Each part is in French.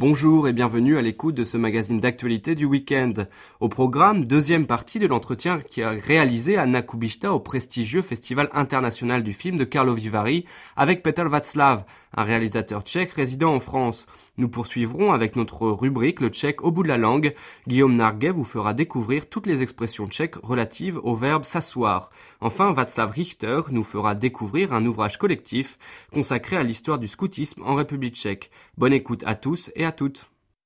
Bonjour et bienvenue à l'écoute de ce magazine d'actualité du week-end. Au programme, deuxième partie de l'entretien qui a réalisé Anna Kubishta au prestigieux Festival international du film de Karlovy Vary avec Petr Václav, un réalisateur tchèque résidant en France. Nous poursuivrons avec notre rubrique Le tchèque au bout de la langue. Guillaume Narguet vous fera découvrir toutes les expressions tchèques relatives au verbe s'asseoir. Enfin, Václav Richter nous fera découvrir un ouvrage collectif consacré à l'histoire du scoutisme en République tchèque. Bonne écoute à tous et à toutes.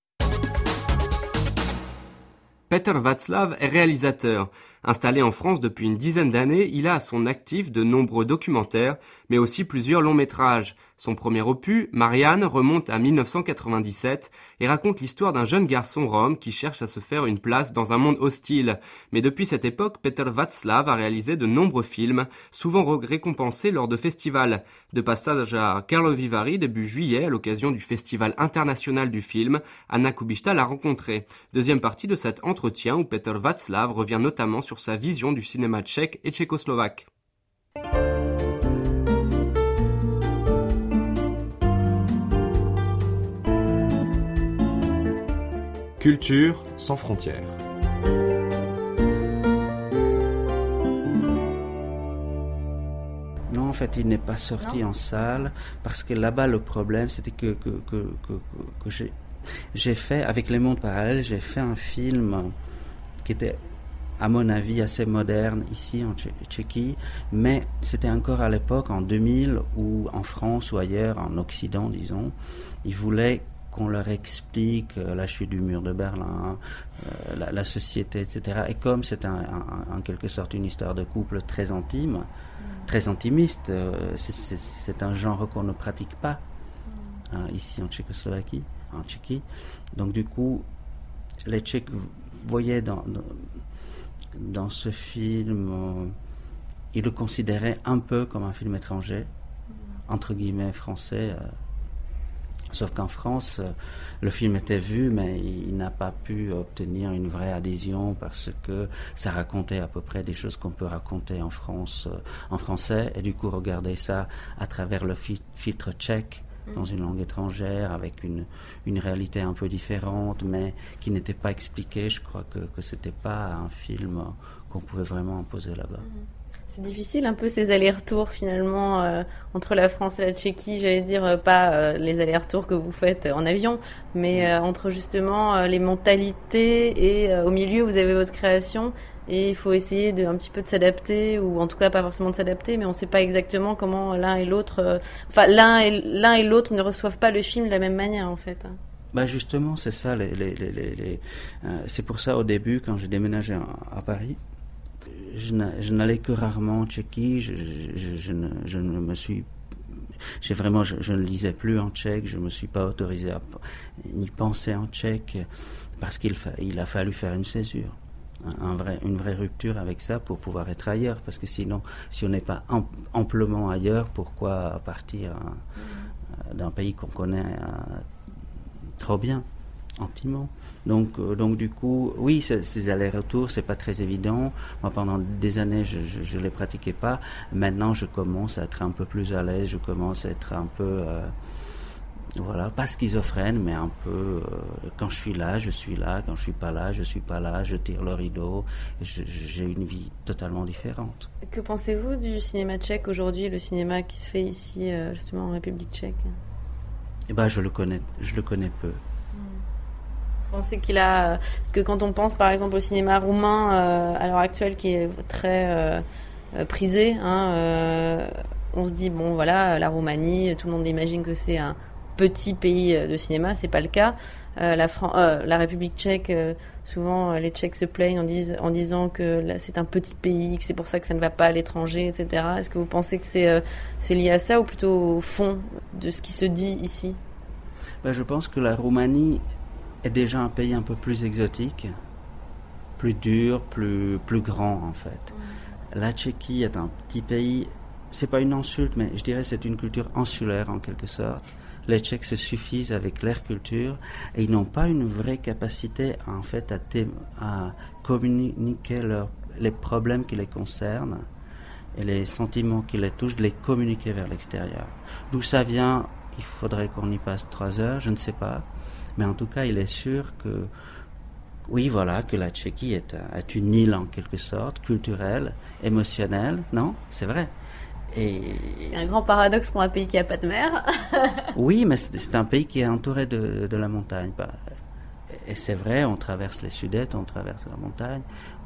Petr Václav est réalisateur. Installé en France depuis une dizaine d'années, il a à son actif de nombreux documentaires, mais aussi plusieurs longs métrages. Son premier opus, Marianne, remonte à 1997 et raconte l'histoire d'un jeune garçon rom qui cherche à se faire une place dans un monde hostile. Mais depuis cette époque, Petr Václav a réalisé de nombreux films, souvent récompensés lors de festivals. De passage à Karlovy Vary début juillet, à l'occasion du Festival international du film, Anna Kubishta l'a rencontré. Deuxième partie de cet entretien où Petr Václav revient notamment sur sa vision du cinéma tchèque et tchécoslovaque. Culture sans frontières. Non, en fait, il n'est pas sorti en salle parce que là-bas, le problème, c'était que j'ai fait, avec Les Mondes Parallèles, j'ai fait un film qui était, à mon avis, assez moderne ici en Tchéquie, mais c'était encore à l'époque, en 2000, où en France ou ailleurs, en Occident, disons, ils voulaient qu'on leur explique la chute du mur de Berlin, la société, etc. Et comme c'est en quelque sorte une histoire de couple très intime, très intimiste, c'est un genre qu'on ne pratique pas ici en Tchécoslovaquie, en Tchéquie. Donc du coup, les Tchèques voyaient dans ce film, ils le considéraient un peu comme un film étranger, entre guillemets français. Sauf qu'en France, le film était vu, mais il n'a pas pu obtenir une vraie adhésion parce que ça racontait à peu près des choses qu'on peut raconter en France, en français. Et du coup, regarder ça à travers le filtre tchèque, dans une langue étrangère, avec une réalité un peu différente, mais qui n'était pas expliquée. Je crois que c'était pas un film qu'on pouvait vraiment imposer là-bas. C'est difficile un peu ces allers-retours finalement entre la France et la Tchéquie, j'allais dire pas les allers-retours que vous faites en avion, mais entre justement les mentalités et au milieu vous avez votre création et il faut essayer de un petit peu de s'adapter, ou en tout cas pas forcément de s'adapter, mais on ne sait pas exactement comment l'un et l'autre, l'un et l'autre ne reçoivent pas le film de la même manière en fait. Bah justement c'est ça, c'est pour ça au début quand j'ai déménagé à Paris, je n'allais que rarement en Tchéquie, je ne lisais plus en tchèque, je ne me suis pas autorisé à ni penser en tchèque, parce qu'il a fallu faire une césure, une vraie rupture avec ça pour pouvoir être ailleurs, parce que sinon, si on n'est pas amplement ailleurs, pourquoi partir d'un pays qu'on connaît trop bien, intimement. Donc du coup, oui, ces allers-retours, c'est pas très évident. Moi, pendant des années, je les pratiquais pas. Maintenant, je commence à être un peu plus à l'aise. Je commence à être un peu, pas schizophrène, mais un peu. Quand je suis là, je suis là. Quand je suis pas là, je suis pas là. Je tire le rideau. J'ai une vie totalement différente. Que pensez-vous du cinéma tchèque aujourd'hui, le cinéma qui se fait ici, justement en République tchèque? Eh ben, je le connais peu. On sait qu'il a... Parce que quand on pense par exemple au cinéma roumain à l'heure actuelle qui est très prisé, on se dit, bon voilà, la Roumanie, tout le monde imagine que c'est un petit pays de cinéma, c'est pas le cas. La République tchèque, souvent les Tchèques se plaignent en disant que là, c'est un petit pays, que c'est pour ça que ça ne va pas à l'étranger, etc. Est-ce que vous pensez que c'est lié à ça ou plutôt au fond de ce qui se dit ici? Je pense que la Roumanie est déjà un pays un peu plus exotique, plus dur, plus grand en fait. La Tchéquie est un petit pays, c'est pas une insulte, mais je dirais c'est une culture insulaire en quelque sorte. Les Tchèques se suffisent avec leur culture et ils n'ont pas une vraie capacité en fait à communiquer les problèmes qui les concernent et les sentiments qui les touchent, de les communiquer vers l'extérieur. D'où ça vient, il faudrait qu'on y passe 3 heures, je ne sais pas. Mais en tout cas, il est sûr que, oui, voilà, que la Tchéquie est une île en quelque sorte, culturelle, émotionnelle, non? C'est vrai. Et... C'est un grand paradoxe pour un pays qui n'a pas de mer. Oui, mais c'est un pays qui est entouré de la montagne. Et c'est vrai, on traverse les Sudètes, on traverse la montagne.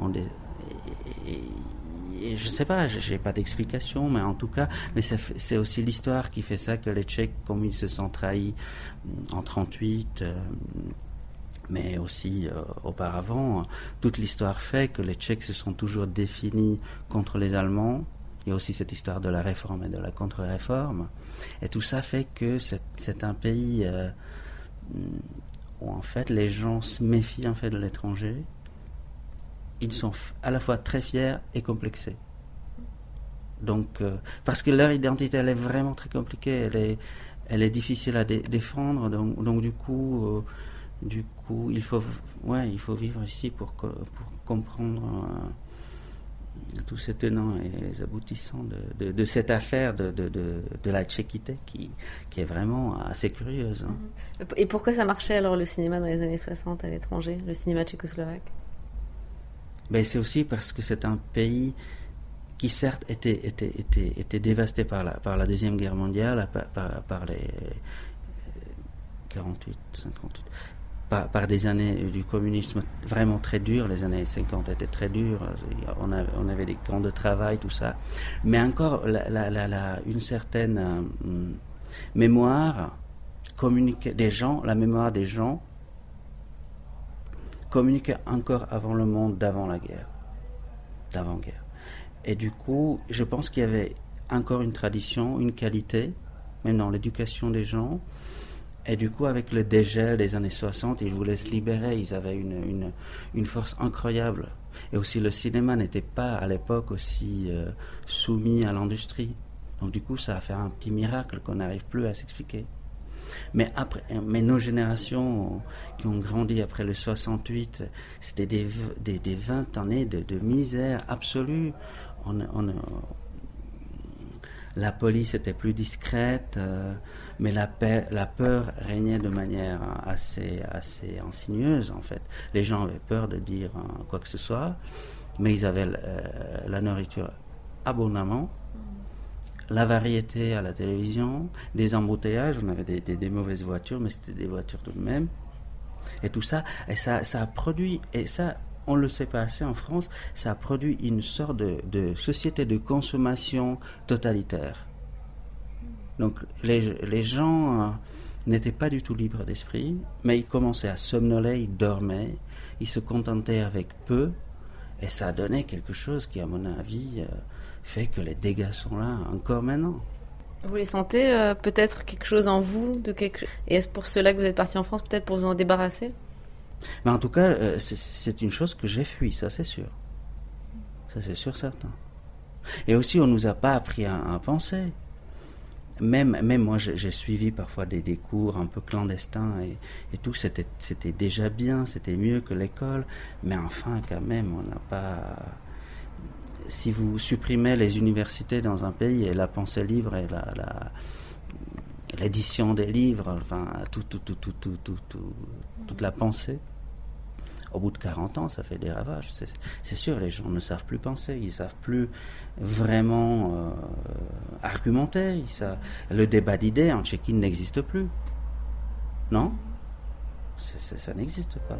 Et je ne sais pas, je n'ai pas d'explication, mais en tout cas, mais c'est aussi l'histoire qui fait ça, que les Tchèques, comme ils se sont trahis en 1938, mais aussi auparavant, toute l'histoire fait que les Tchèques se sont toujours définis contre les Allemands. Il y a aussi cette histoire de la réforme et de la contre-réforme. Et tout ça fait que c'est un pays où en fait les gens se méfient en fait de l'étranger. Ils sont à la fois très fiers et complexés. Donc, parce que leur identité, elle est vraiment très compliquée. Elle est difficile à défendre. Donc du coup, il faut vivre ici pour comprendre tous ces tenants et les aboutissants de cette affaire de la tchéquité qui est vraiment assez curieuse. Hein. Et pourquoi ça marchait alors le cinéma dans les années 60 à l'étranger, le cinéma tchécoslovaque? Ben, c'est aussi parce que c'est un pays qui certes était dévasté par la Deuxième Guerre mondiale, par les 48, 58, par des années du communisme vraiment très dures. Les années 50 étaient très dures, on avait des camps de travail, tout ça. Mais encore, une certaine mémoire communiquait des gens, la mémoire des gens communiquait encore avant le monde d'avant-guerre. Et du coup, je pense qu'il y avait encore une tradition, une qualité, même dans l'éducation des gens. Et du coup, avec le dégel des années 60, ils voulaient se libérer, ils avaient une force incroyable. Et aussi, le cinéma n'était pas à l'époque aussi soumis à l'industrie. Donc du coup, ça a fait un petit miracle qu'on n'arrive plus à s'expliquer. Mais nos générations qui ont grandi après le 68, c'était des 20 années de misère absolue. La police était plus discrète, mais la peur régnait de manière assez insigneuse en fait. Les gens avaient peur de dire quoi que ce soit, mais ils avaient la nourriture abondamment. La variété à la télévision, des embouteillages, on avait des mauvaises voitures, mais c'était des voitures tout de même. Et tout ça, et ça a produit, et ça, on ne le sait pas assez en France, ça a produit une sorte de société de consommation totalitaire. Donc les gens n'étaient pas du tout libres d'esprit, mais ils commençaient à somnoler, ils dormaient, ils se contentaient avec peu, et ça a donné quelque chose qui, à mon avis, fait que les dégâts sont là encore maintenant. Vous les sentez peut-être quelque chose en vous et est-ce pour cela que vous êtes parti en France, peut-être pour vous en débarrasser? Mais en tout cas, c'est une chose que j'ai fui, ça c'est sûr. Ça c'est sûr, certain. Et aussi, on ne nous a pas appris à penser. Même moi, j'ai suivi parfois des cours un peu clandestins et tout, c'était déjà bien, c'était mieux que l'école, mais enfin, quand même, on n'a pas... Si vous supprimez les universités dans un pays et la pensée libre et l'édition des livres, enfin, toute la pensée, au bout de 40 ans, ça fait des ravages. C'est sûr, les gens ne savent plus penser, ils ne savent plus vraiment argumenter. Le débat d'idées en Tchéquie n'existe plus. Non ? Ça n'existe pas.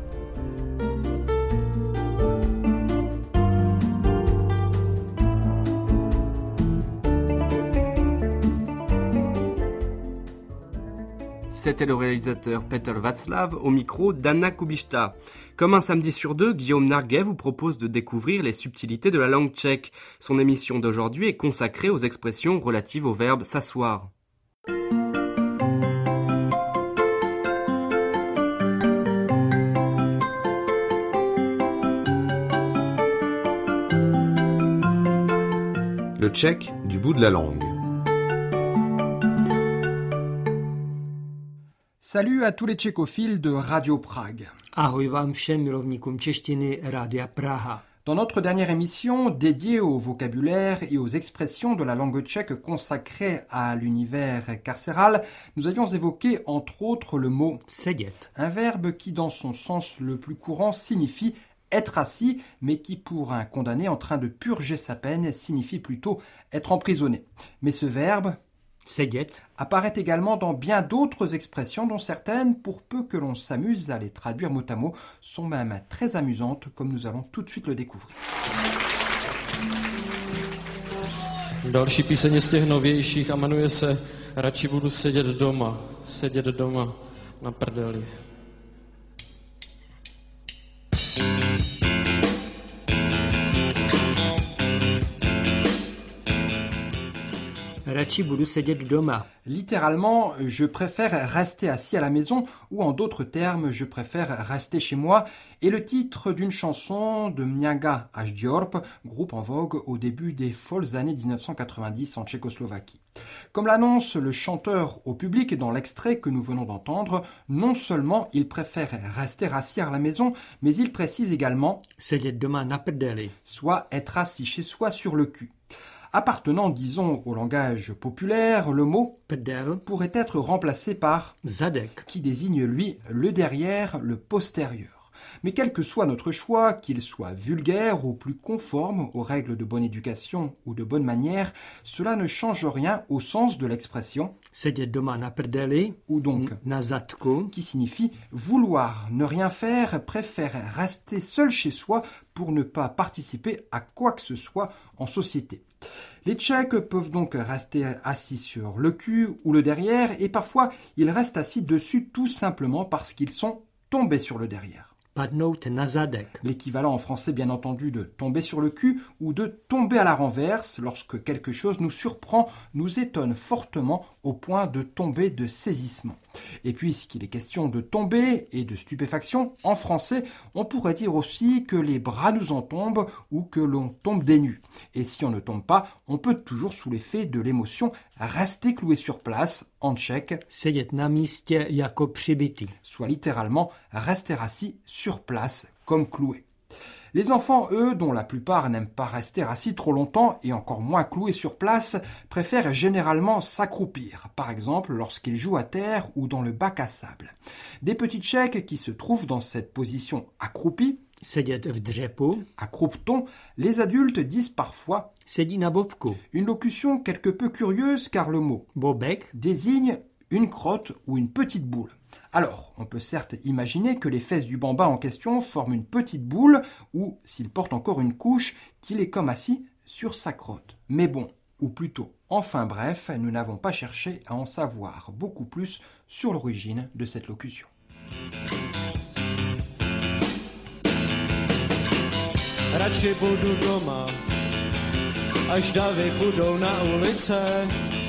C'était le réalisateur Petr Václav au micro d'Anna Kubishta. Comme un samedi sur deux, Guillaume Narguet vous propose de découvrir les subtilités de la langue tchèque. Son émission d'aujourd'hui est consacrée aux expressions relatives au verbe s'asseoir. Le tchèque du bout de la langue. Salut à tous les tchécophiles de Radio Prague. Ahoj vám všem milovníkům češtiny Rádia Praha. Dans notre dernière émission, dédiée au vocabulaire et aux expressions de la langue tchèque consacrée à l'univers carcéral, nous avions évoqué entre autres le mot sedět, un verbe qui dans son sens le plus courant signifie être assis, mais qui pour un condamné en train de purger sa peine signifie plutôt être emprisonné. Mais ce verbe sedět, apparaît également dans bien d'autres expressions dont certaines, pour peu que l'on s'amuse à les traduire mot à mot, sont même très amusantes, comme nous allons tout de suite le découvrir. Další píseň je z těch novějších a jmenuje se Radši budu sedět doma na prdeli. radši budu sedět doma. Littéralement, je préfère rester assis à la maison, ou en d'autres termes, je préfère rester chez moi, est le titre d'une chanson de Mňaga Ažďorb, groupe en vogue au début des folles années 1990 en Tchécoslovaquie. Comme l'annonce le chanteur au public dans l'extrait que nous venons d'entendre, non seulement il préfère rester assis à la maison, mais il précise également sedět doma na prdeli, soit être assis chez soi sur le cul. Appartenant, disons, au langage populaire, le mot prdel, pourrait être remplacé par zadek, qui désigne, lui, le derrière, le postérieur. Mais quel que soit notre choix, qu'il soit vulgaire ou plus conforme aux règles de bonne éducation ou de bonne manière, cela ne change rien au sens de l'expression sedět doma na prdeli, ou donc na zadku, qui signifie vouloir ne rien faire, préfère rester seul chez soi pour ne pas participer à quoi que ce soit en société. Les Tchèques peuvent donc rester assis sur le cul ou le derrière et parfois ils restent assis dessus tout simplement parce qu'ils sont tombés sur le derrière. padnout na zadek, L'équivalent en français bien entendu de tomber sur le cul ou de tomber à la renverse lorsque quelque chose nous surprend, nous étonne fortement au point de tomber de saisissement. Et puisqu'il est question de tomber et de stupéfaction, en français, on pourrait dire aussi que les bras nous en tombent ou que l'on tombe des nues. Et si on ne tombe pas, on peut toujours sous l'effet de l'émotion rester cloué sur place, en tchèque, sedět na místě jako přibitý. soit littéralement rester assis sur place comme cloué. Les enfants, eux, dont la plupart n'aiment pas rester assis trop longtemps et encore moins cloués sur place, préfèrent généralement s'accroupir, par exemple lorsqu'ils jouent à terre ou dans le bac à sable. Des petits Tchèques qui se trouvent dans cette position accroupie, Sedět v dřepu, accroupe-t-on, les adultes disent parfois sedí na bobku. une locution quelque peu curieuse car le mot Bobek, désigne une crotte ou une petite boule. Alors, on peut certes imaginer que les fesses du bambin en question forment une petite boule ou, s'il porte encore une couche, qu'il est comme assis sur sa crotte. Mais bon, ou plutôt, enfin bref, nous n'avons pas cherché à en savoir beaucoup plus sur l'origine de cette locution. Radši budu doma, až davy půjdou na ulice,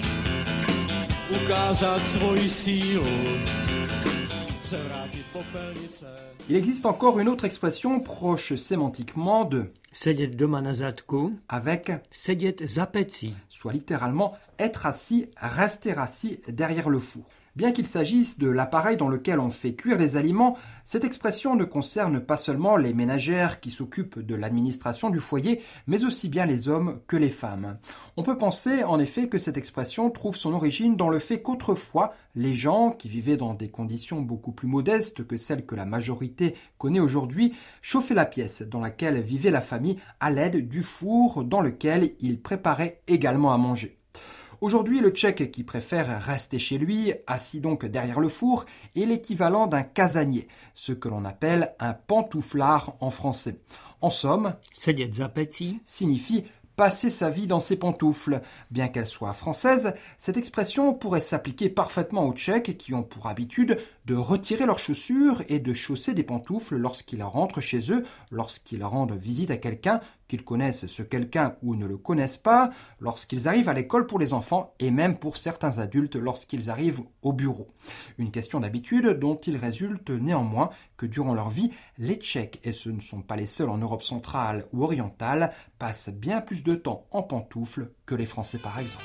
ukázat svoji sílu, převrátit popelnice. Il existe encore une autre expression proche sémantiquement de sedět doma na zadku, avec, sedět za pecí. soit littéralement être assis, rester assis derrière le four. Bien qu'il s'agisse de l'appareil dans lequel on fait cuire les aliments, cette expression ne concerne pas seulement les ménagères qui s'occupent de l'administration du foyer, mais aussi bien les hommes que les femmes. On peut penser en effet que cette expression trouve son origine dans le fait qu'autrefois, les gens, qui vivaient dans des conditions beaucoup plus modestes que celles que la majorité connaît aujourd'hui, chauffaient la pièce dans laquelle vivait la famille à l'aide du four dans lequel ils préparaient également à manger. Aujourd'hui, le Tchèque qui préfère rester chez lui, assis donc derrière le four, est l'équivalent d'un casanier, ce que l'on appelle un pantouflard en français. En somme, Sedět za pecí, signifie passer sa vie dans ses pantoufles. Bien qu'elle soit française, cette expression pourrait s'appliquer parfaitement aux Tchèques qui ont pour habitude de retirer leurs chaussures et de chausser des pantoufles lorsqu'ils rentrent chez eux, lorsqu'ils rendent visite à quelqu'un, qu'ils connaissent ce quelqu'un ou ne le connaissent pas, lorsqu'ils arrivent à l'école pour les enfants et même pour certains adultes lorsqu'ils arrivent au bureau. Une question d'habitude dont il résulte néanmoins que durant leur vie, les Tchèques, et ce ne sont pas les seuls en Europe centrale ou orientale, passent bien plus de temps en pantoufles que les Français par exemple.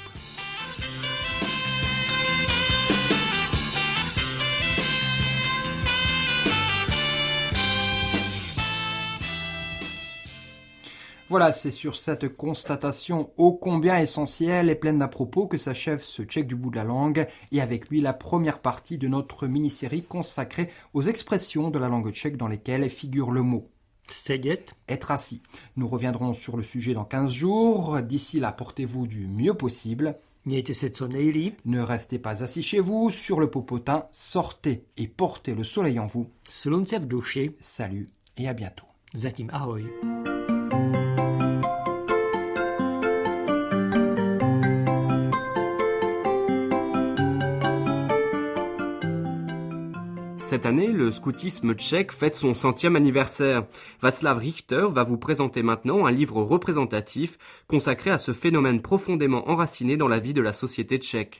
Voilà, c'est sur cette constatation ô combien essentielle et pleine d'à propos que s'achève ce Tchèque du bout de la langue et avec lui la première partie de notre mini-série consacrée aux expressions de la langue tchèque dans lesquelles figure le mot Sedět. être assis. Nous reviendrons sur le sujet dans 15 jours. D'ici là, portez-vous du mieux possible. Mějte se co nejlíp. Ne restez pas assis chez vous, sur le popotin, sortez et portez le soleil en vous. Slunce v duši. Salut et à bientôt. Zatím ahoj. Cette année, le scoutisme tchèque fête son 100e anniversaire. Václav Richter va vous présenter maintenant un livre représentatif consacré à ce phénomène profondément enraciné dans la vie de la société tchèque.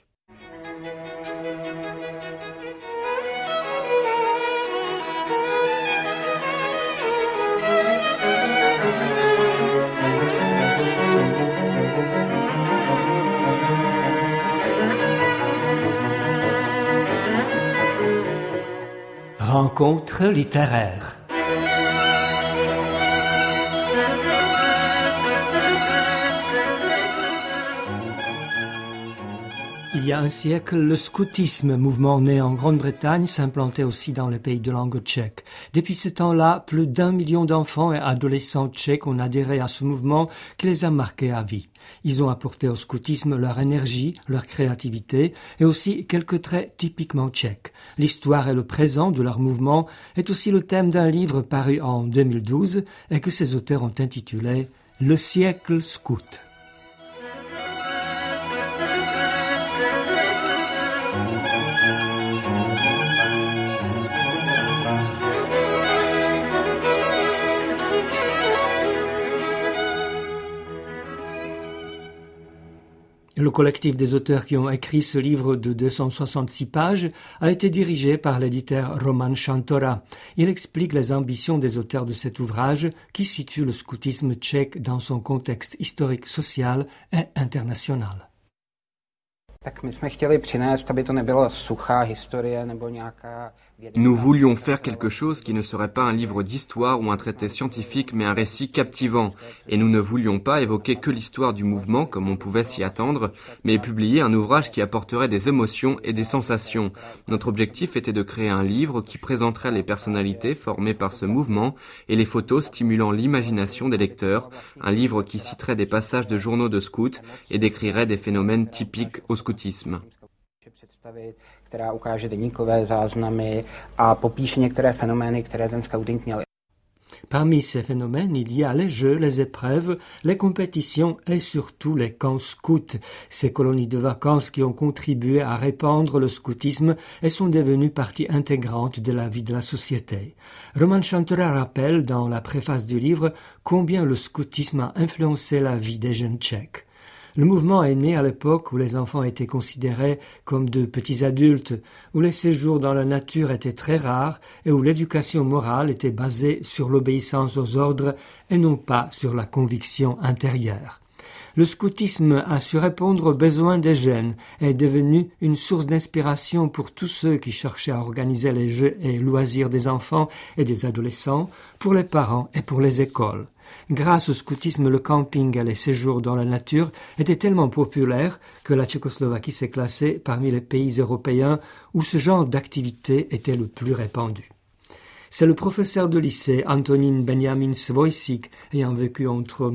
Rencontre littéraire. Il y a un siècle, le scoutisme, mouvement né en Grande-Bretagne, s'implantait aussi dans les pays de langue tchèque. Depuis ce temps-là, plus d'1 million d'enfants et adolescents tchèques ont adhéré à ce mouvement qui les a marqués à vie. Ils ont apporté au scoutisme leur énergie, leur créativité et aussi quelques traits typiquement tchèques. L'histoire et le présent de leur mouvement est aussi le thème d'un livre paru en 2012 et que ses auteurs ont intitulé « Le siècle scout ». Le collectif des auteurs qui ont écrit ce livre de 266 pages a été dirigé par l'éditeur Roman Chantora. Il explique les ambitions des auteurs de cet ouvrage qui situe le scoutisme tchèque dans son contexte historique, social et international. Nous voulions faire quelque chose qui ne serait pas un livre d'histoire ou un traité scientifique, mais un récit captivant. Et nous ne voulions pas évoquer que l'histoire du mouvement, comme on pouvait s'y attendre, mais publier un ouvrage qui apporterait des émotions et des sensations. Notre objectif était de créer un livre qui présenterait les personnalités formées par ce mouvement et les photos stimulant l'imagination des lecteurs, un livre qui citerait des passages de journaux de scouts et décrirait des phénomènes typiques au scoutisme. Která ukáže deníkové záznamy a popíše některé fenomény, které ten scouting měl. Parmi ces phénomènes, il y a les jeux, les épreuves, les compétitions et surtout les camps scouts, ces colonies de vacances qui ont contribué à répandre le scoutisme et sont devenues partie intégrante de la vie de la société. Roman Chantora rappelle dans la préface du livre combien le scoutisme a influencé la vie des jeunes tchèques. Le mouvement est né à l'époque où les enfants étaient considérés comme de petits adultes, où les séjours dans la nature étaient très rares et où l'éducation morale était basée sur l'obéissance aux ordres et non pas sur la conviction intérieure. Le scoutisme a su répondre aux besoins des jeunes et est devenu une source d'inspiration pour tous ceux qui cherchaient à organiser les jeux et loisirs des enfants et des adolescents, pour les parents et pour les écoles. Grâce au scoutisme, le camping et les séjours dans la nature étaient tellement populaires que la Tchécoslovaquie s'est classée parmi les pays européens où ce genre d'activité était le plus répandu. C'est le professeur de lycée Antonín Benjamin Svojsík, ayant vécu entre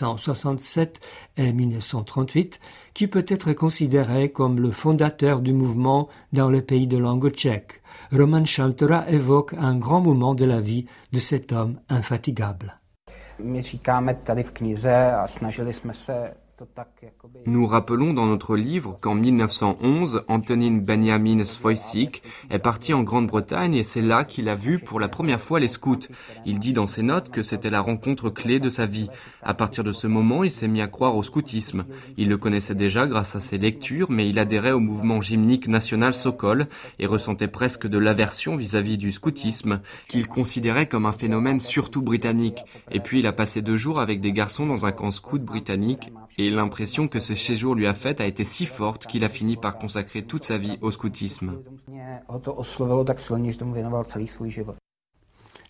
1867 et 1938, qui peut être considéré comme le fondateur du mouvement dans les pays de langue tchèque. Roman Chantora évoque un grand moment de la vie de cet homme infatigable. My říkáme tady v knize a snažili jsme se to tak jakoby... Nous rappelons dans notre livre qu'en 1911, Antonín Benjamin Svojsík est parti en Grande-Bretagne et c'est là qu'il a vu pour la première fois les scouts. Il dit dans ses notes que c'était la rencontre clé de sa vie. À partir de ce moment, il s'est mis à croire au scoutisme. Il le connaissait déjà grâce à ses lectures, mais il adhérait au mouvement gymnique national Sokol et ressentait presque de l'aversion vis-à-vis du scoutisme, qu'il considérait comme un phénomène surtout britannique. Et puis il a passé 2 jours avec des garçons dans un camp scout britannique et l'impression que ce séjour lui a faite a été si forte qu'il a fini par consacrer toute sa vie au scoutisme.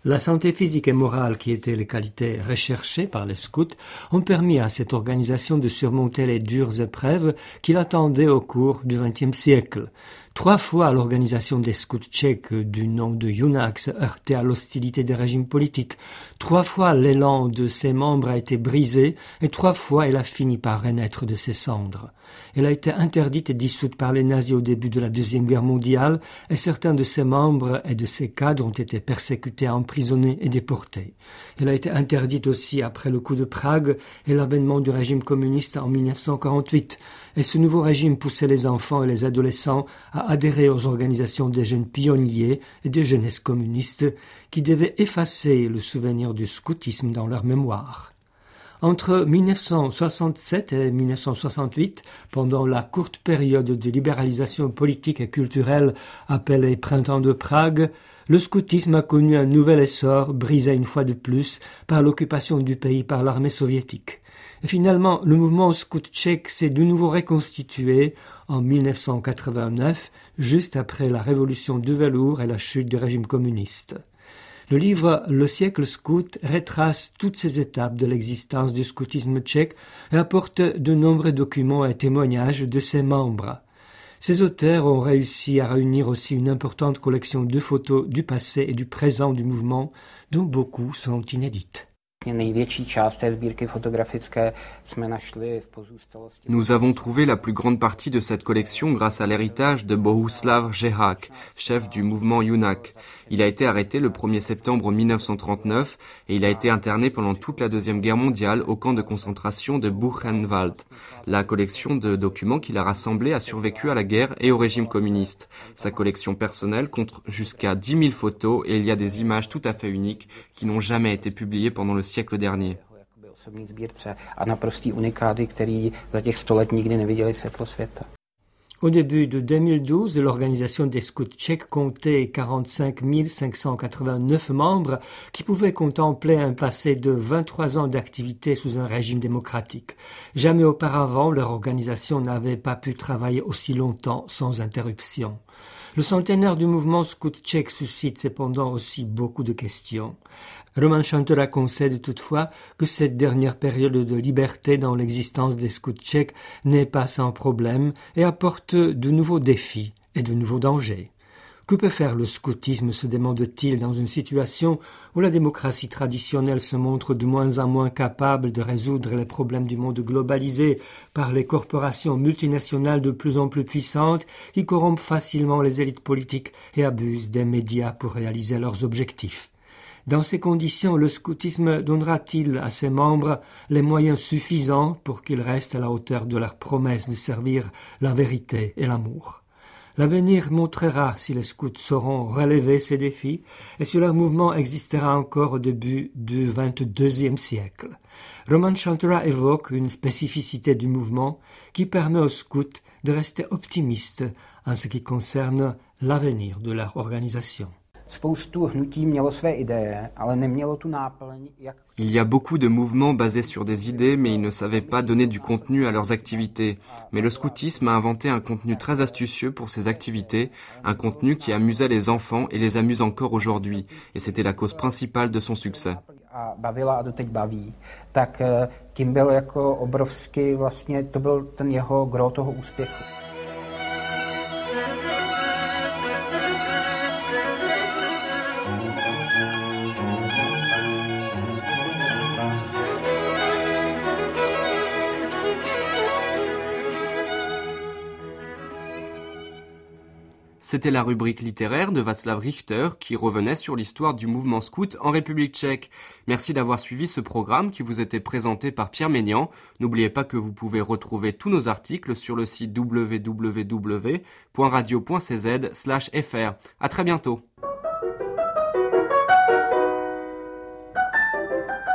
La santé physique et morale, qui étaient les qualités recherchées par les scouts, ont permis à cette organisation de surmonter les dures épreuves qui l'attendaient au cours du XXe siècle. 3 fois, l'organisation des scouts tchèques du nom de UNAC se heurtait à l'hostilité des régimes politiques. 3 fois, l'élan de ses membres a été brisé et 3 fois, elle a fini par renaître de ses cendres. Elle a été interdite et dissoute par les nazis au début de la Deuxième Guerre mondiale et certains de ses membres et de ses cadres ont été persécutés, emprisonnés et déportés. Elle a été interdite aussi après le coup de Prague et l'avènement du régime communiste en 1948. Et ce nouveau régime poussait les enfants et les adolescents à adhérer aux organisations des jeunes pionniers et des jeunesses communistes qui devaient effacer le souvenir du scoutisme dans leur mémoire. Entre 1967 et 1968, pendant la courte période de libéralisation politique et culturelle appelée Printemps de Prague, le scoutisme a connu un nouvel essor, brisé une fois de plus par l'occupation du pays par l'armée soviétique. Et finalement, le mouvement scout tchèque s'est de nouveau reconstitué en 1989, juste après la révolution de velours et la chute du régime communiste. Le livre « Le siècle scout » retrace toutes ces étapes de l'existence du scoutisme tchèque et apporte de nombreux documents et témoignages de ses membres. Ces auteurs ont réussi à réunir aussi une importante collection de photos du passé et du présent du mouvement, dont beaucoup sont inédites. Nous avons trouvé la plus grande partie de cette collection grâce à l'héritage de Bohuslav Žehák, chef du mouvement UNAC. Il a été arrêté le 1er septembre 1939 et il a été interné pendant toute la Deuxième Guerre mondiale au camp de concentration de Buchenwald. La collection de documents qu'il a rassemblés a survécu à la guerre et au régime communiste. Sa collection personnelle compte jusqu'à 10 000 photos et il y a des images tout à fait uniques qui n'ont jamais été publiées pendant le siècle dernier. Au début de 2012, l'organisation des scouts tchèques comptait 45 589 membres qui pouvaient contempler un passé de 23 ans d'activité sous un régime démocratique. Jamais auparavant, leur organisation n'avait pas pu travailler aussi longtemps sans interruption. Le centenaire du mouvement scout tchèque suscite cependant aussi beaucoup de questions. Roman Chantora concède toutefois que cette dernière période de liberté dans l'existence des scouts tchèques n'est pas sans problème et apporte de nouveaux défis et de nouveaux dangers. Que peut faire le scoutisme, se demande-t-il, dans une situation où la démocratie traditionnelle se montre de moins en moins capable de résoudre les problèmes du monde globalisé par les corporations multinationales de plus en plus puissantes qui corrompent facilement les élites politiques et abusent des médias pour réaliser leurs objectifs. Dans ces conditions, le scoutisme donnera-t-il à ses membres les moyens suffisants pour qu'ils restent à la hauteur de leur promesse de servir la vérité et l'amour? L'avenir montrera si les scouts sauront relever ces défis et si leur mouvement existera encore au début du XXIIe siècle. Roman Chantora évoque une spécificité du mouvement qui permet aux scouts de rester optimistes en ce qui concerne l'avenir de leur organisation. Il y a beaucoup de mouvements basés sur des idées, mais ils ne savaient pas donner du contenu à leurs activités. Mais le scoutisme a inventé un contenu très astucieux pour ses activités, un contenu qui amusait les enfants et les amuse encore aujourd'hui. Et c'était la cause principale de son succès. C'était la rubrique littéraire de Václav Richter qui revenait sur l'histoire du mouvement scout en République tchèque. Merci d'avoir suivi ce programme qui vous était présenté par Pierre Ménian. N'oubliez pas que vous pouvez retrouver tous nos articles sur le site www.radio.cz/fr. À très bientôt.